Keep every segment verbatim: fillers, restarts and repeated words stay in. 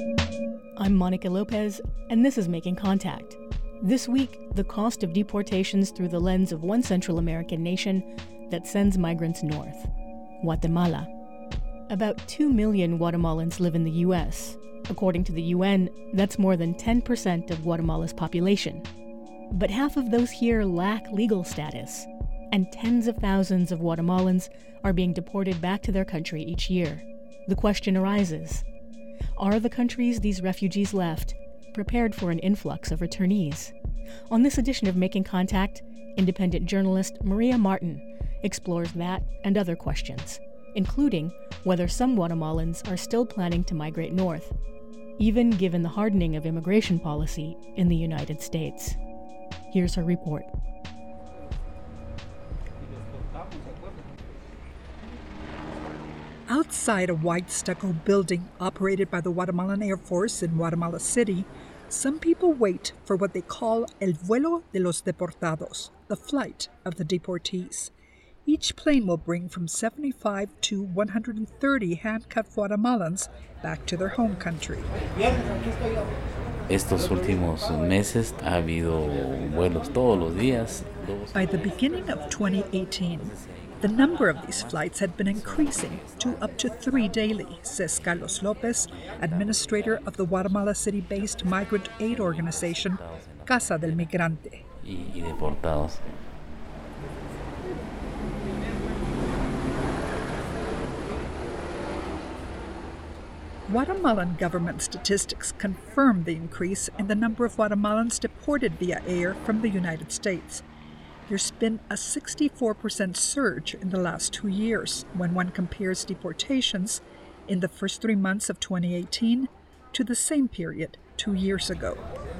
I'm Monica Lopez, and this is Making Contact. This week, the cost of deportations through the lens of one Central American nation that sends migrants north, Guatemala. About two million Guatemalans live in the U S. According to the U N, that's more than ten percent of Guatemala's population. But half of those here lack legal status, and tens of thousands of Guatemalans are being deported back to their country each year. The question arises, are the countries these refugees left prepared for an influx of returnees? On this edition of Making Contact, independent journalist Maria Martin explores that and other questions, including whether some Guatemalans are still planning to migrate north, even given the hardening of immigration policy in the United States. Here's her report. Outside a white stucco building operated by the Guatemalan Air Force in Guatemala City, some people wait for what they call el vuelo de los deportados, the flight of the deportees. Each plane will bring from seventy-five to one hundred thirty handcuffed Guatemalans back to their home country. Estos últimos meses ha habido vuelos todos los días. By the beginning of twenty eighteen, the number of these flights had been increasing to up to three daily, says Carlos Lopez, administrator of the Guatemala City-based migrant aid organization Casa del Migrante. Y, y deportados. Guatemalan government statistics confirm the increase in the number of Guatemalans deported via air from the United States. There's been a sixty-four percent surge in the last two years when one compares deportations in the first three months of twenty eighteen to the same period two years ago.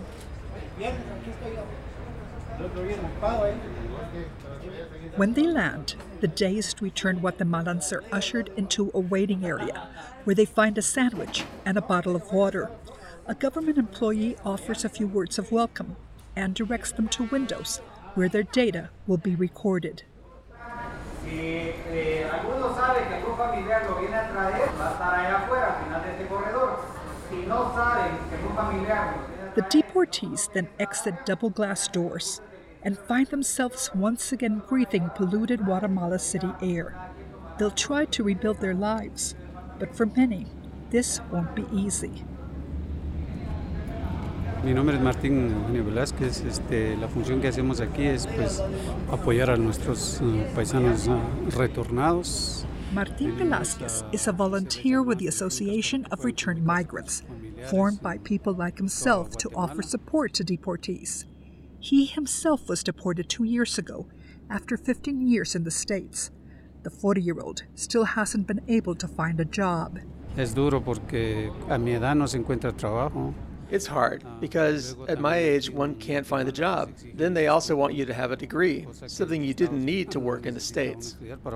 When they land, the dazed returned Guatemalans are ushered into a waiting area where they find a sandwich and a bottle of water. A government employee offers a few words of welcome and directs them to windows where their data will be recorded. The deportees then exit double glass doors and find themselves once again breathing polluted Guatemala City air. They'll try to rebuild their lives, but for many, this won't be easy. Mi nombre es Martín Eugenio Velázquez. Este, la función que hacemos aquí es pues, apoyar a nuestros uh, paisanos uh, retornados. Martín Velázquez is a volunteer with the Association of Returned Migrants, formed by people like himself to offer support to deportees. He himself was deported two years ago after fifteen years in the States. The forty-year-old still hasn't been able to find a job. Es duro porque a mi edad no se encuentra trabajo. It's hard because at my age, one can't find a job. Then they also want you to have a degree, something you didn't need to work in the States.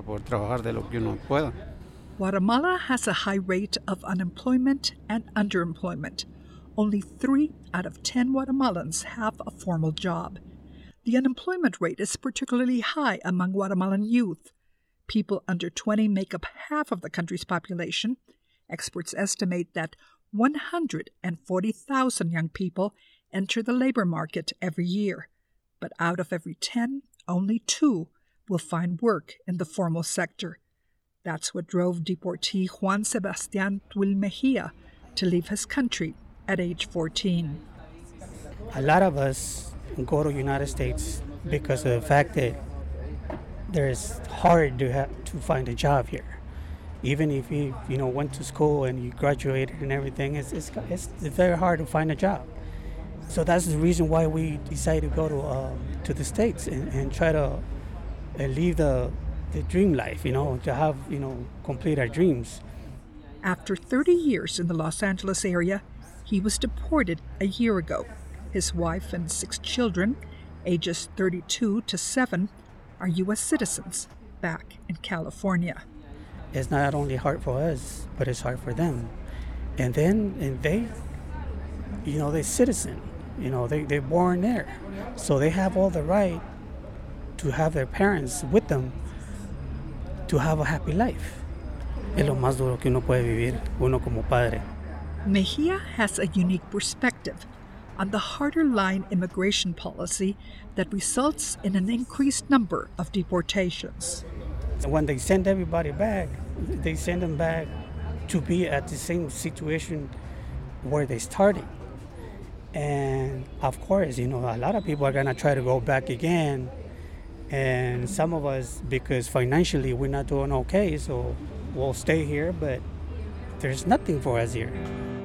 Guatemala has a high rate of unemployment and underemployment. Only three out of ten Guatemalans have a formal job. The unemployment rate is particularly high among Guatemalan youth. People under twenty make up half of the country's population. Experts estimate that one hundred forty thousand young people enter the labor market every year, but out of every ten, only two will find work in the formal sector. That's what drove deportee Juan Sebastián Tuil Mejia to leave his country at age fourteen. A lot of us go to the United States because of the fact that it's hard to have to find a job here. Even if you you know went to school and you graduated and everything, it's it's, it's very hard to find a job. So that's the reason why we decided to go to uh, to the States and, and try to uh, live the the dream life, you know, to have you know complete our dreams. After thirty years in the Los Angeles area, he was deported a year ago. His wife and six children, ages thirty-two to seven, are U S citizens back in California. It's not only hard for us, but it's hard for them. And then and they, you know, they're citizen. You know, they, they're born there. So they have all the right to have their parents with them to have a happy life. Es lo más duro que uno puede vivir, uno como padre. Mejia has a unique perspective on the harder-line immigration policy that results in an increased number of deportations. When they send everybody back, they send them back to be at the same situation where they started. And of course, you know, a lot of people are going to try to go back again. And some of us, because financially we're not doing okay, so we'll stay here, but there's nothing for us here.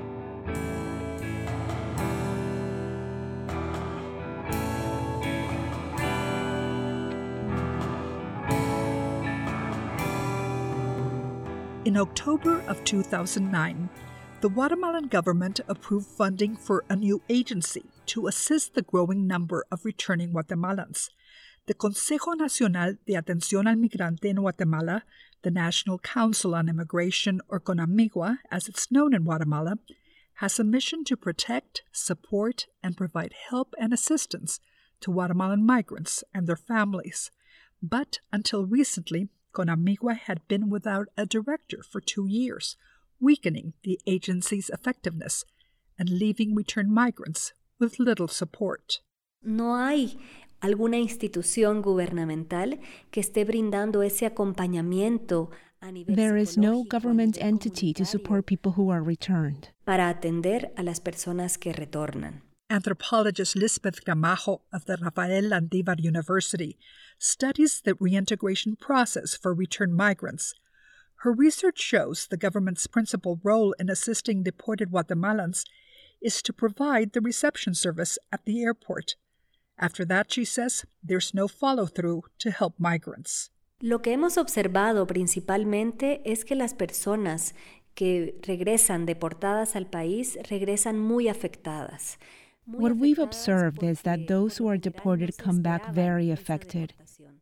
In October of two thousand nine, the Guatemalan government approved funding for a new agency to assist the growing number of returning Guatemalans. The Consejo Nacional de Atención al Migrante in Guatemala, the National Council on Immigration, or CONAMIGUA, as it's known in Guatemala, has a mission to protect, support, and provide help and assistance to Guatemalan migrants and their families. But until recently, CONAMIGUA had been without a director for two years, weakening the agency's effectiveness and leaving returned migrants with little support. No hay alguna institución gubernamental que esté brindando ese acompañamiento a nivel There is no psicológico, government a nivel entity to support people who are returned. para atender a las personas que retornan. Anthropologist Lisbeth Gramajo of the Rafael Landívar University studies the reintegration process for returned migrants. Her research shows the government's principal role in assisting deported Guatemalans is to provide the reception service at the airport. After that, she says, there's no follow-through to help migrants. Lo que hemos observado principalmente es que las personas que regresan deportadas al país regresan muy afectadas. What we've observed is that those who are deported come back very affected.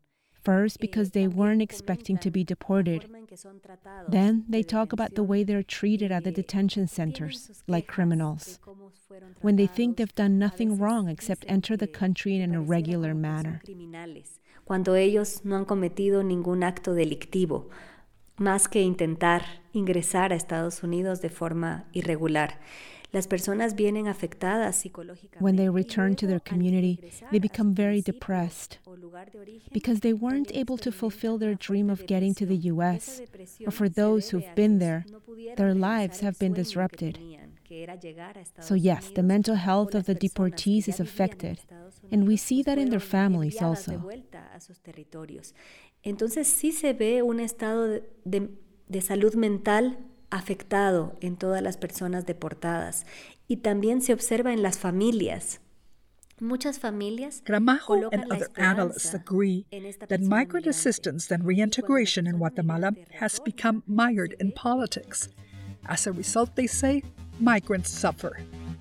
First, because they weren't expecting to be deported. Then, they talk about the way they're treated at the detention centers, like criminals, when they think they've done nothing wrong except enter the country in an irregular manner. Cuando ellos no han cometido ningún acto delictivo, más que intentar ingresar a Estados Unidos de forma irregular. Las personas vienen afectadas psicológicamente. When they return to their community, they become very depressed because they weren't able to fulfill their dream of getting to the U S, or for those who've been there, their lives have been disrupted. So yes, the mental health of the deportees is affected, and we see that in their families also. Entonces sí se ve un estado de, de salud mental afectado en todas las personas deportadas y también se observa en las familias. Muchas familias Gramajo and other analysts agree that migrant assistance and reintegration in Guatemala has become mired in politics. As a result, they say, migrants suffer.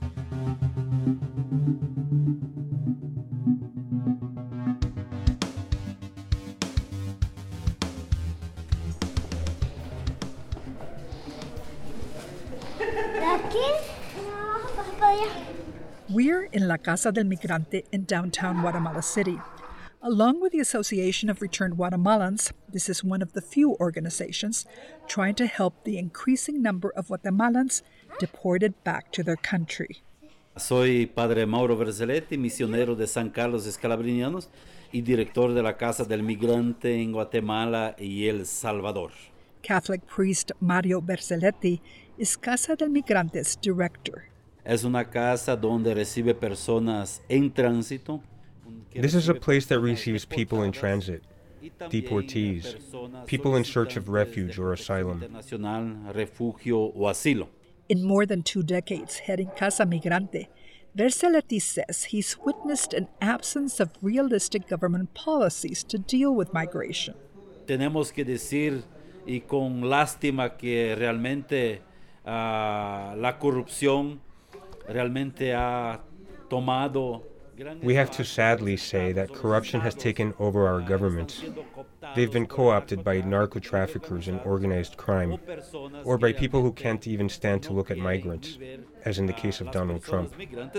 We're in La Casa del Migrante in downtown Guatemala City. Along with the Association of Returned Guatemalans, this is one of the few organizations trying to help the increasing number of Guatemalans deported back to their country. Soy Padre Mauro Verzelletti, misionero de San Carlos Escalabrinianos y director de la Casa del Migrante en Guatemala y El Salvador. Catholic priest Mario Verzelletti is Casa del Migrante's director. Es una casa donde recibe personas en tránsito. This is a place that receives people in transit, deportees, people in search of refuge or asylum. In more than two decades heading Casa Migrante, Verzelletti says he's witnessed an absence of realistic government policies to deal with migration. Tenemos que decir, y con lástima, que realmente uh, la corrupción realmente ha tomado. We have to sadly say that corruption has taken over our governments. They've been co-opted by narco-traffickers and organized crime, or by people who can't even stand to look at migrants, as in the case of Donald Trump.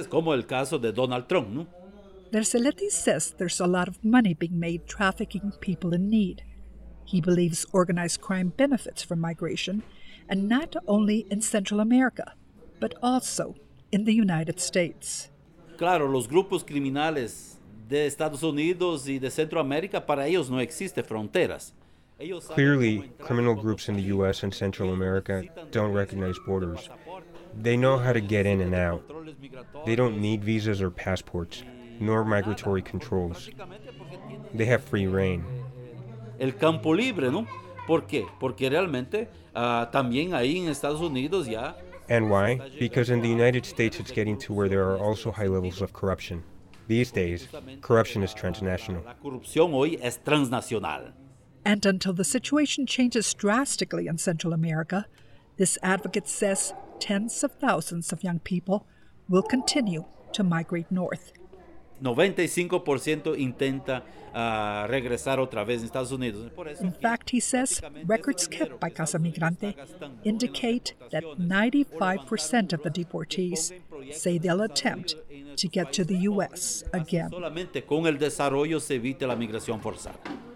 Verzelletti says there's a lot of money being made trafficking people in need. He believes organized crime benefits from migration, and not only in Central America, but also in the United States. Claro, los grupos criminales de Estados Unidos y de Centroamérica, para ellos no existen fronteras. Clearly, criminal groups in the U S and Central America don't recognize borders. They know how to get in and out. They don't need visas or passports, nor migratory controls. They have free reign. El campo libre, ¿no? ¿Por qué? Porque realmente uh, también ahí en Estados Unidos ya. And why? Because in the United States it's getting to where there are also high levels of corruption. These days, corruption is transnational. La corrupción hoy es transnacional. And until the situation changes drastically in Central America, this advocate says tens of thousands of young people will continue to migrate north. noventa y cinco por ciento intenta uh, regresar otra vez en Estados Unidos. In fact, he says, records kept by Casa Migrante indicate that ninety-five percent of the deportees say they'll attempt to get to the U S again. Solamente con el desarrollo se evita la migración forzada.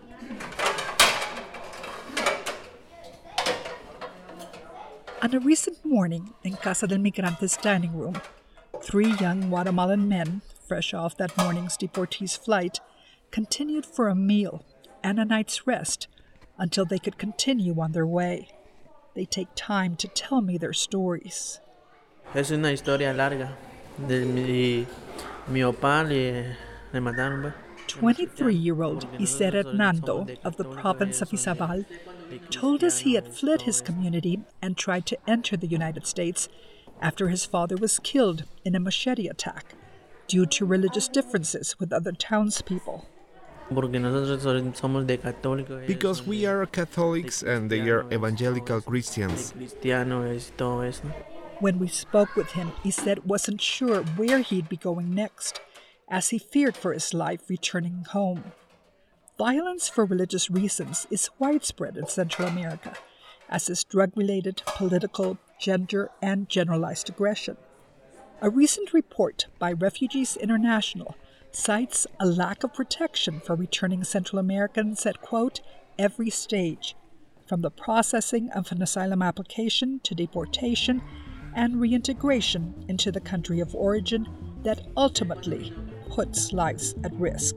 On a recent morning in Casa del Migrante's dining room, three young Guatemalan men, fresh off that morning's deportees' flight, continued for a meal and a night's rest until they could continue on their way. They take time to tell me their stories. Es una historia larga. De mi, mi papá le, le mataron. twenty-three-year-old Iser Hernando of the province of Izabal told us he had fled his community and tried to enter the United States after his father was killed in a machete attack due to religious differences with other townspeople. Because we are Catholics and they are evangelical Christians. When we spoke with him, he said wasn't sure where he'd be going next, as he feared for his life returning home. Violence for religious reasons is widespread in Central America, as is drug-related, political, gender, and generalized aggression. A recent report by Refugees International cites a lack of protection for returning Central Americans at, quote, every stage, from the processing of an asylum application to deportation and reintegration into the country of origin that ultimately puts lives at risk.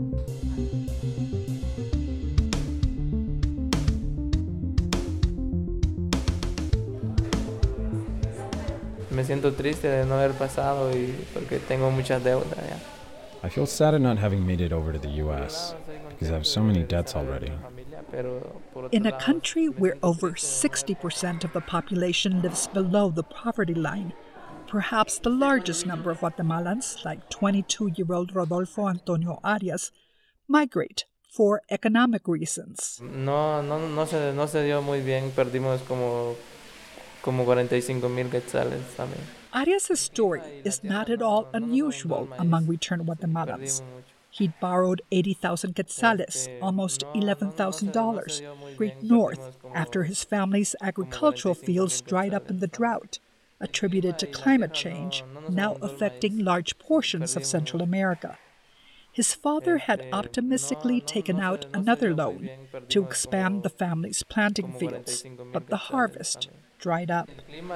Me siento triste de no haber pasado y porque tengo muchas deudas ya. I feel sad at not having made it over to the U S because I have so many debts already. In a country where over sixty percent of the population lives below the poverty line, perhaps the largest number of Guatemalans, like twenty-two-year-old Rodolfo Antonio Arias, migrate for economic reasons. No, no, no se, no se dio muy bien. Perdimos como, como cuarenta y cinco mil quetzales también. Arias' story is not at all unusual among returned Guatemalans. He'd borrowed eighty thousand quetzales, almost eleven thousand dollars, straight north after his family's agricultural fields dried up in the drought, attributed to climate change, now affecting large portions of Central America. His father had optimistically taken out another loan to expand the family's planting fields, but the harvest dried up.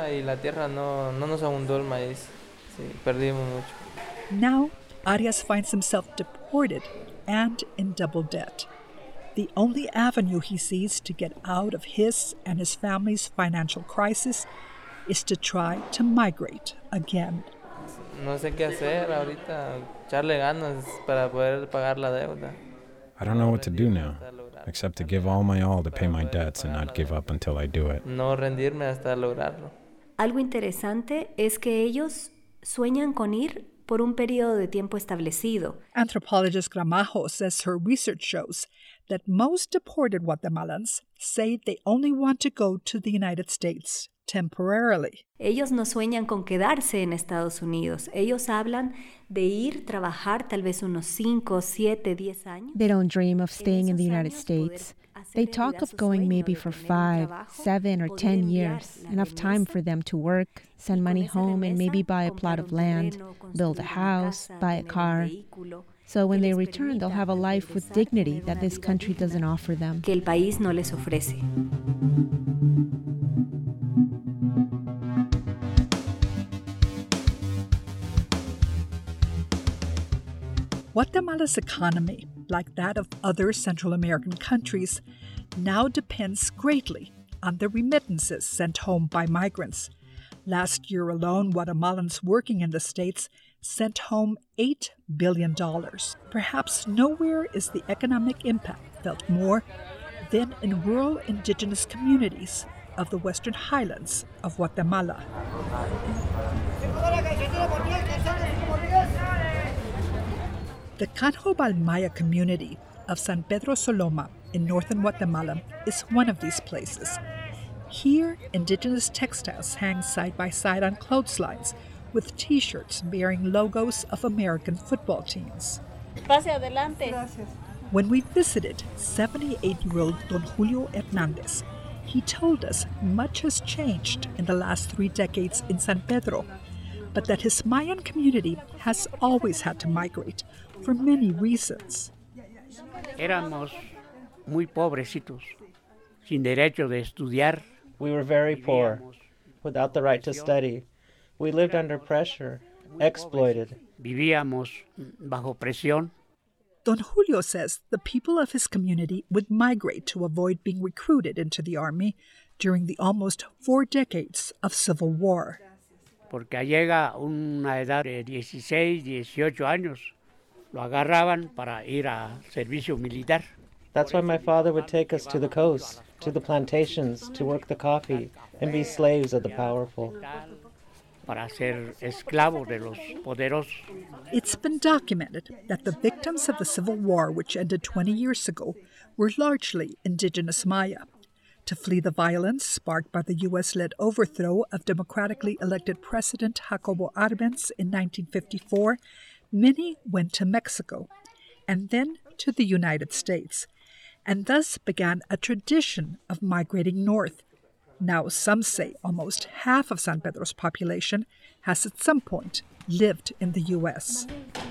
Now, Arias finds himself deported and in double debt. The only avenue he sees to get out of his and his family's financial crisis is to try to migrate again. No sé qué hacer ahorita, echarle ganas para poder pagar la deuda. I don't know what to do now, except to give all my all to pay my debts and not give up until I do it. No rendirme hasta lograrlo. Algo interesante es que ellos sueñan con ir por un periodo de tiempo establecido. Anthropologist Gramajo says her research shows that most deported Guatemalans say they only want to go to the United States temporarily. Ellos no sueñan con quedarse en Estados Unidos. Ellos hablan de ir, trabajar tal vez unos cinco, siete, diez años. They don't dream of staying in the United States. They talk of going maybe for five, seven, or ten years, enough time for them to work, send money home, and maybe buy a plot of land, build a house, buy a car. So when they return, they'll have a life with dignity that this country doesn't offer them. Que el país no les ofrece. Guatemala's economy, like that of other Central American countries, now depends greatly on the remittances sent home by migrants. Last year alone, Guatemalans working in the States sent home eight billion dollars. Perhaps nowhere is the economic impact felt more than in rural indigenous communities of the Western Highlands of Guatemala. The Canjobal Maya community of San Pedro Soloma in northern Guatemala is one of these places. Here, indigenous textiles hang side by side on clotheslines with T-shirts bearing logos of American football teams. Pase adelante. When we visited seventy-eight-year-old Don Julio Hernandez, he told us much has changed in the last three decades in San Pedro, but that his Mayan community has always had to migrate for many reasons. Éramos muy pobrecitos, sin derecho de estudiar. We were very poor, without the right to study. We lived under pressure, exploited. Vivíamos bajo presión. Don Julio says the people of his community would migrate to avoid being recruited into the army during the almost four decades of civil war. Porque llega una edad de dieciséis, dieciocho años, lo agarraban para ir a servicio militar. That's why my father would take us to the coast, to the plantations, to work the coffee, and be slaves of the powerful. Para ser esclavos de los poderosos. It's been documented that the victims of the Civil War, which ended twenty years ago, were largely indigenous Maya. To flee the violence sparked by the U S-led overthrow of democratically elected President Jacobo Arbenz in nineteen fifty-four, many went to Mexico and then to the United States, and thus began a tradition of migrating north. Now, some say almost half of San Pedro's population has at some point lived in the U S.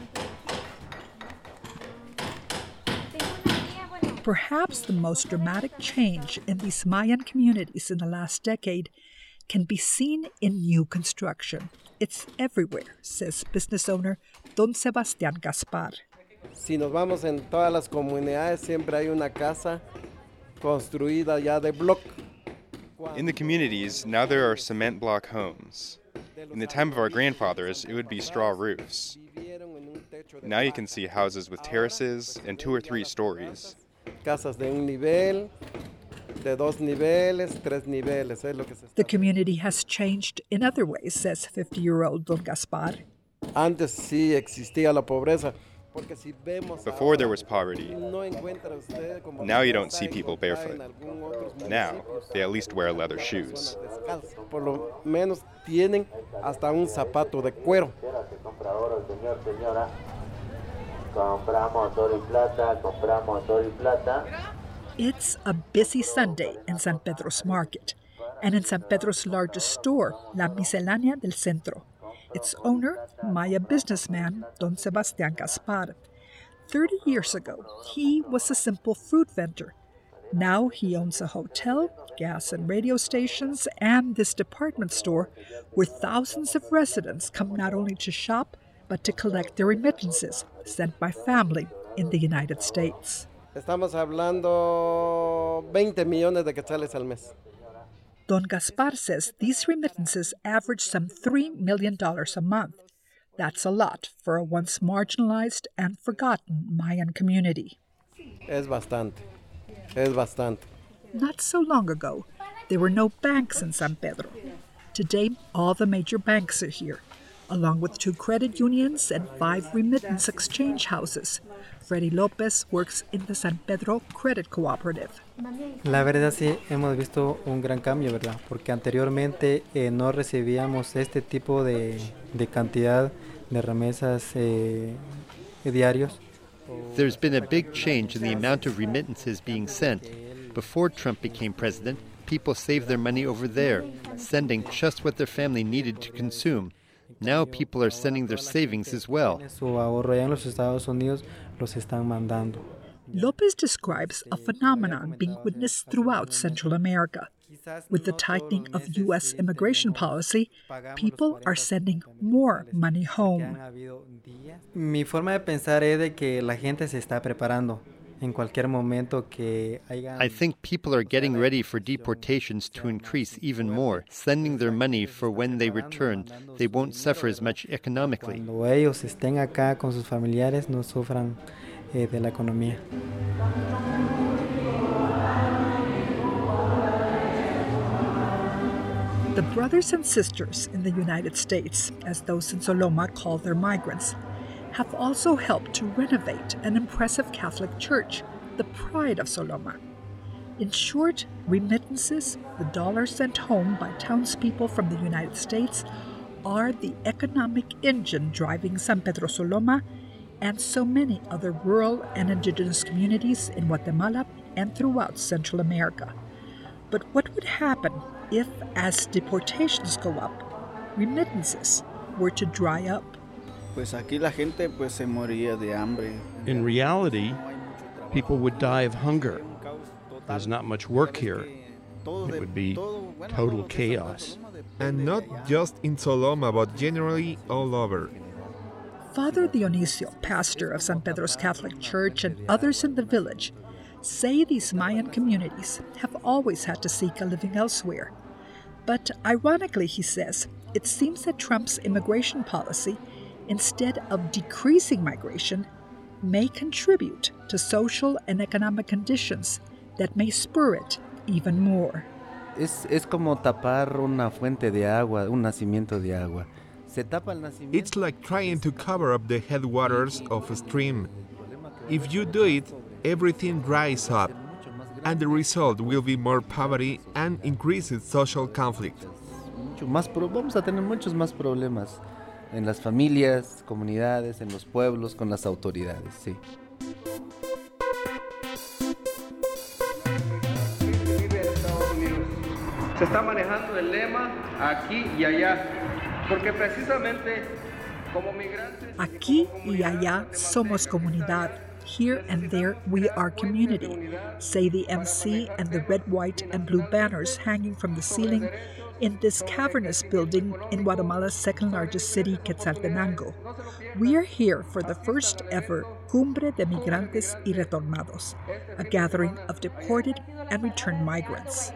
Perhaps the most dramatic change in these Mayan communities in the last decade can be seen in new construction. It's everywhere, says business owner Don Sebastián Gaspar. Si nos vamos en todas las comunidades, siempre hay una casa construida ya de block. In the communities, now there are cement block homes. In the time of our grandfathers, it would be straw roofs. Now you can see houses with terraces and two or three stories. Casas de un nivel, de dos niveles, tres niveles, es lo que se está. The community has changed in other ways, says fifty-year-old Don Gaspar. Antes sí existía la pobreza. Before there was poverty. Now you don't see people barefoot. Now they at least wear leather shoes. Por lo menos tienen hasta un zapato de cuero. It's a busy Sunday in San Pedro's market and in San Pedro's largest store, La Miscelánea del Centro. Its owner, Maya businessman Don Sebastián Gaspar. Thirty years ago, he was a simple fruit vendor. Now he owns a hotel, gas and radio stations, and this department store where thousands of residents come not only to shop, but to collect their remittances sent by family in the United States. Estamos hablando veinte millones de quetzales al mes. Don Gaspar says these remittances average some three million dollars a month. That's a lot for a once marginalized and forgotten Mayan community. Es bastante. Es bastante. Not so long ago, there were no banks in San Pedro. Today, all the major banks are here, along with two credit unions and five remittance exchange houses. Freddy Lopez works in the San Pedro Credit Cooperative. La verdad sí hemos visto un gran cambio, ¿verdad? Porque anteriormente eh, no recibíamos este tipo de, de cantidad de remesas eh, diarios. There's been a big change in the amount of remittances being sent. Before Trump became president, people saved their money over there, sending just what their family needed to consume. Now people are sending their savings as well. Su ahorro allá en los Estados Unidos los están mandando. Lopez describes a phenomenon being witnessed throughout Central America. With the tightening of U S immigration policy, people are sending more money home. Mi forma de pensar es de que la gente se está preparando. En cualquier momento que haya... I think people are getting ready for deportations to increase even more, sending their money for when they return. They won't suffer as much economically. Cuando ellos estén acá con sus familiares, no sufran eh, de la economía. The brothers and sisters in the United States, as those in Soloma call their migrants, have also helped to renovate an impressive Catholic church, the pride of Soloma. In short, remittances, the dollars sent home by townspeople from the United States, are the economic engine driving San Pedro Soloma and so many other rural and indigenous communities in Guatemala and throughout Central America. But what would happen if, as deportations go up, remittances were to dry up? Pues aquí la gente pues se moría de hambre. In reality, people would die of hunger. There's not much work here. It would be total chaos. And not just in Soloma, but generally all over. Father Dionisio, pastor of San Pedro's Catholic Church, and others in the village say these Mayan communities have always had to seek a living elsewhere. But ironically, he says, it seems that Trump's immigration policy, instead of decreasing migration, may contribute to social and economic conditions that may spur it even more. Es, es como tapar una fuente de agua, un nacimiento de agua. Se tapa el nacimiento. It's like trying to cover up the headwaters of a stream. If you do it, everything dries up, and the result will be more poverty and increased social conflict. Mucho más pro- vamos a tener muchos más problemas en las familias, comunidades, en los pueblos, con las autoridades, sí. Se está manejando el lema aquí y allá, porque precisamente como migrantes... Aquí y allá somos comunidad. Here and there we are community, say the M C and the red, white, and blue banners hanging from the ceiling in this cavernous building in Guatemala's second largest city, Quetzaltenango. We are here for the first ever Cumbre de Migrantes y Retornados, a gathering of deported and returned migrants.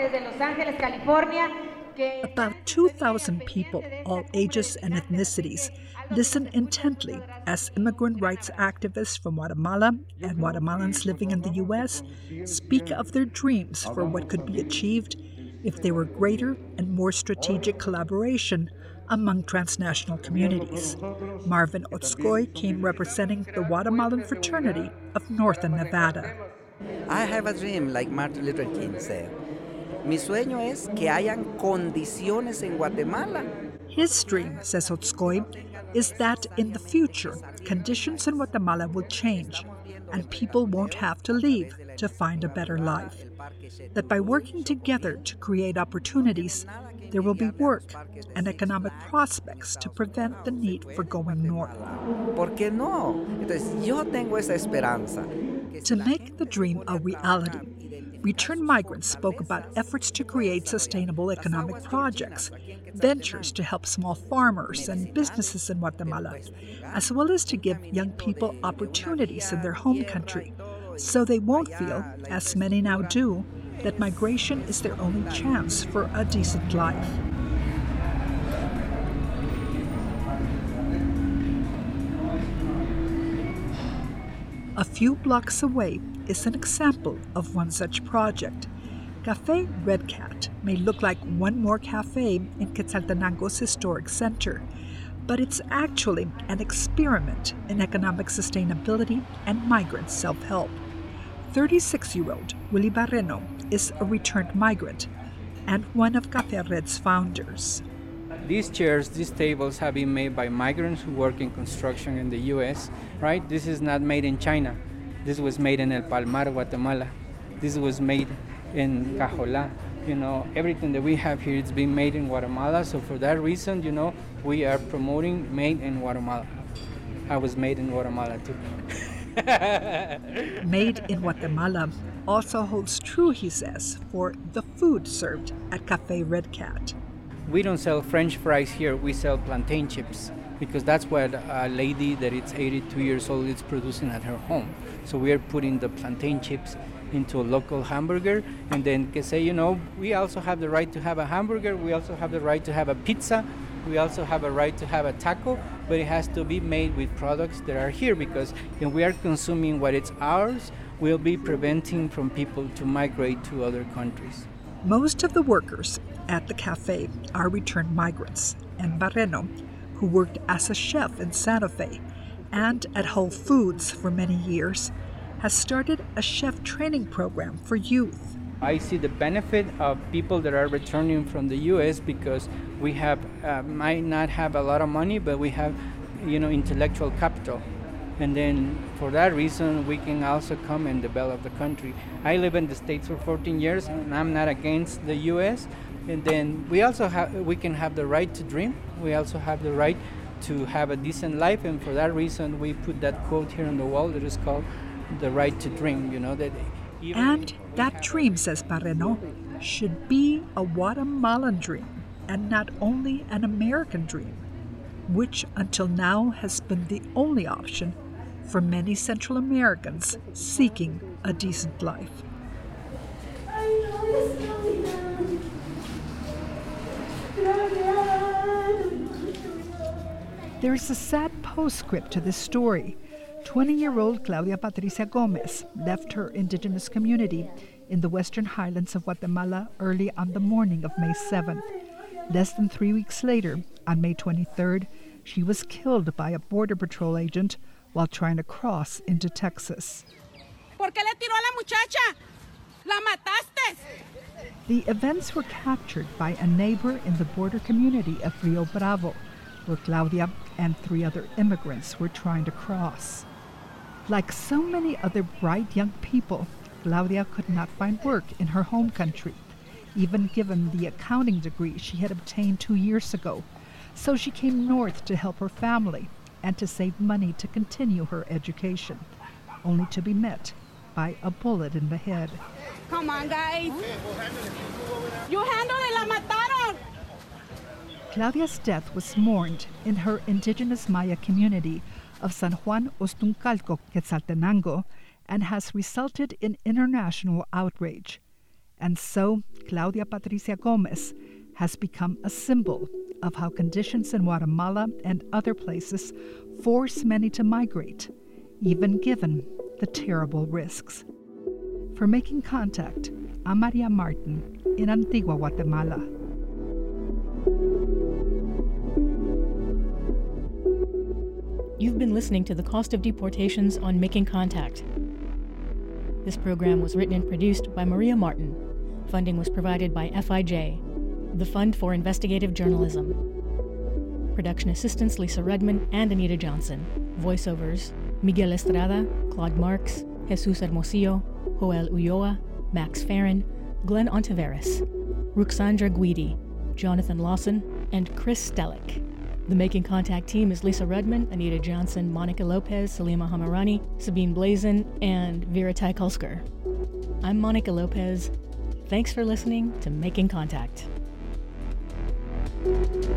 About two thousand people, all ages and ethnicities, listen intently as immigrant rights activists from Guatemala and Guatemalans living in the U S speak of their dreams for what could be achieved if there were greater and more strategic collaboration among transnational communities. Marvin Otzkoy came representing the Guatemalan fraternity of Northern Nevada. I have a dream, like Martin Luther King said. Mi sueño es que hayan condiciones en Guatemala. His dream, says Otzkoy, is that in the future, conditions in Guatemala will change and people won't have to leave to find a better life. That by working together to create opportunities, there will be work and economic prospects to prevent the need for going north. ¿Por qué no? Entonces, yo tengo esa esperanza. To make the dream a reality, returned migrants spoke about efforts to create sustainable economic projects, ventures to help small farmers and businesses in Guatemala, as well as to give young people opportunities in their home country, so they won't feel, as many now do, that migration is their only chance for a decent life. A few blocks away is an example of one such project. Café Red Cat may look like one more cafe in Quetzaltenango's historic center, but it's actually an experiment in economic sustainability and migrant self-help. thirty-six-year-old Willie Barreno is a returned migrant and one of Café Red's founders. These chairs, these tables have been made by migrants who work in construction in the U S, right? This is not made in China. This was made in El Palmar, Guatemala. This was made in Cajolá. You know, everything that we have here is being made in Guatemala. So for that reason, you know, we are promoting made in Guatemala. I was made in Guatemala too. Made in Guatemala also holds true, he says, for the food served at Café Red Cat. We don't sell French fries here, we sell plantain chips, because that's what a lady that is eighty-two years old is producing at her home. So we are putting the plantain chips into a local hamburger, and then can say, you know, we also have the right to have a hamburger, we also have the right to have a pizza, we also have a right to have a taco, but it has to be made with products that are here, because if we are consuming what is ours, we'll be preventing from people to migrate to other countries. Most of the workers at the cafe are returned migrants, and Barreno, who worked as a chef in Santa Fe and at Whole Foods for many years, has started a chef training program for youth. I see the benefit of people that are returning from the U S because we have uh, might not have a lot of money, but we have, you know, intellectual capital. And then for that reason, we can also come and develop the country. I live in the States for fourteen years, and I'm not against the U S. And then we also have, we can have the right to dream. We also have the right to have a decent life, and for that reason, we put that quote here on the wall that is called the right to dream. You know that. And that dream, says Barreno, should be a Guatemalan dream, and not only an American dream, which until now has been the only option for many Central Americans seeking a decent life. There is a sad postscript to this story. twenty-year-old Claudia Patricia Gomez left her indigenous community in the western highlands of Guatemala early on the morning of May seventh. Less than three weeks later, on May twenty-third, she was killed by a Border Patrol agent while trying to cross into Texas. ¿Por qué le tiró a la muchacha? ¡La mataste! The events were captured by a neighbor in the border community of Rio Bravo, where Claudia and three other immigrants were trying to cross. Like so many other bright young people, Claudia could not find work in her home country, even given the accounting degree she had obtained two years ago. So she came north to help her family and to save money to continue her education, only to be met by a bullet in the head. Come on, guys. You handle it, la mataron. Claudia's death was mourned in her indigenous Maya community of San Juan Ostuncalco, Quetzaltenango, and has resulted in international outrage. And so, Claudia Patricia Gomez has become a symbol of how conditions in Guatemala and other places force many to migrate, even given the terrible risks. For Making Contact, I'm Maria Martin in Antigua, Guatemala. You've been listening to The Cost of Deportations on Making Contact. This program was written and produced by Maria Martin. Funding was provided by F I J, the Fund for Investigative Journalism. Production assistants Lisa Redman and Anita Johnson. Voiceovers Miguel Estrada, Claude Marks, Jesus Hermosillo, Joel Ulloa, Max Farron, Glenn Ontiveros, Ruxandra Guidi, Jonathan Lawson, and Chris Stellick. The Making Contact team is Lisa Redman, Anita Johnson, Monica Lopez, Salima Hamarani, Sabine Blazin, and Vera Taikulsker. I'm Monica Lopez. Thanks for listening to Making Contact.